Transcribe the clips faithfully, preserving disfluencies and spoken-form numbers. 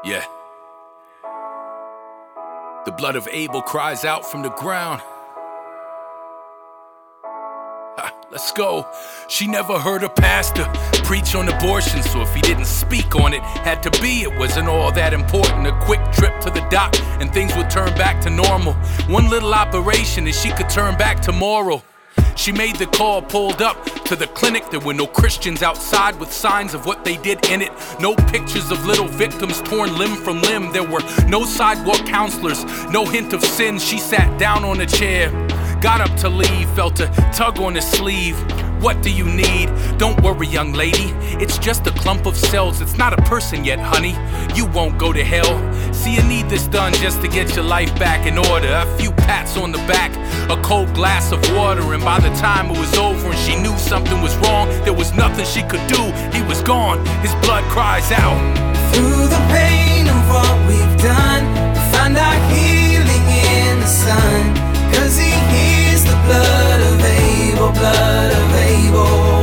Yeah. The blood of Abel cries out from the ground. Ah, let's go. She never heard a pastor preach on abortion, so if he didn't speak on it, had to be, it wasn't all that important. A quick trip to the doc and things would turn back to normal. One little operation and she could turn back to moral. She made the call, pulled up to the clinic. There were no Christians outside with signs of what they did in it. No pictures of little victims torn limb from limb. There were no sidewalk counselors, no hint of sin. She sat down on a chair, got up to leave, felt a tug on her sleeve. What do you need? Don't worry, young lady, it's just a clump of cells. It's not a person yet, honey. You won't go to hell. See, you need this done just to get your life back in order. A few pats on the back, a cold glass of water, and by the time it was over and she knew something was wrong, there was nothing she could do. He was gone, his blood cries out. Through the pain of what we've done, we find our healing in the sun. Cause he hears the blood of Abel, blood of Abel.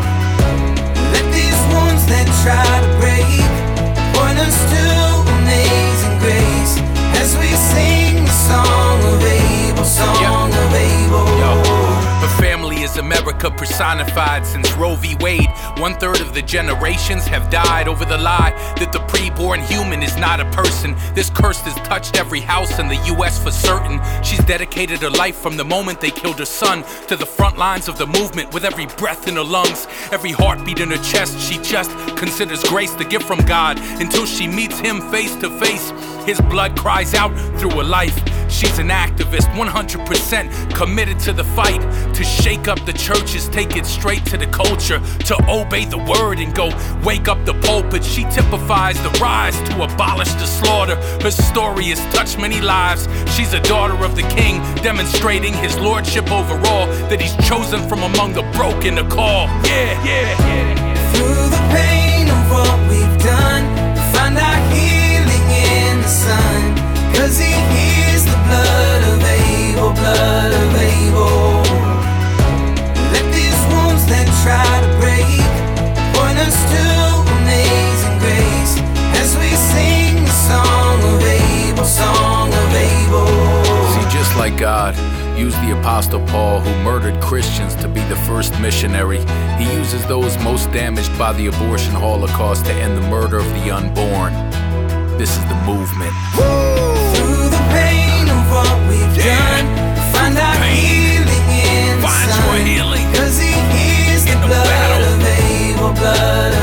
Let these wounds that try to break point us to amazing grace as we sing the song of Abel, song yep. of Abel. Yo. Her family is America personified since Roe v. Wade. One third of the generations have died over the lie that the preborn human is not a person. This curse has touched every house in the U S for certain. She's dedicated her life from the moment they killed her son to the front lines of the movement. With every breath in her lungs, every heartbeat in her chest, she just considers grace the gift from God until she meets him face to face. His blood cries out through her life. She's an activist, one hundred percent committed to the fight, to shake up the churches, take it straight to the culture, to obey the word and go wake up the pulpit. She typifies the rise to abolish the slaughter. Her story has touched many lives. She's a daughter of the king, demonstrating his lordship over all, that he's chosen from among the broken to call. Yeah, yeah, yeah. Through the pain of what we've done, we find our healing in the sun. Cause he hears the blood of Abel, blood of Abel. Let these wounds that try to break point us to amazing grace as we sing the song of Abel, song of Abel. See, just like God used the Apostle Paul, who murdered Christians, to be the first missionary, he uses those most damaged by the abortion holocaust to end the murder of the unborn. This is the movement. Through the pain of what we've yeah. done, we find our pain. healing in the Find sun. Your healing. Cause he hears the, the blood battle. of Abel, blood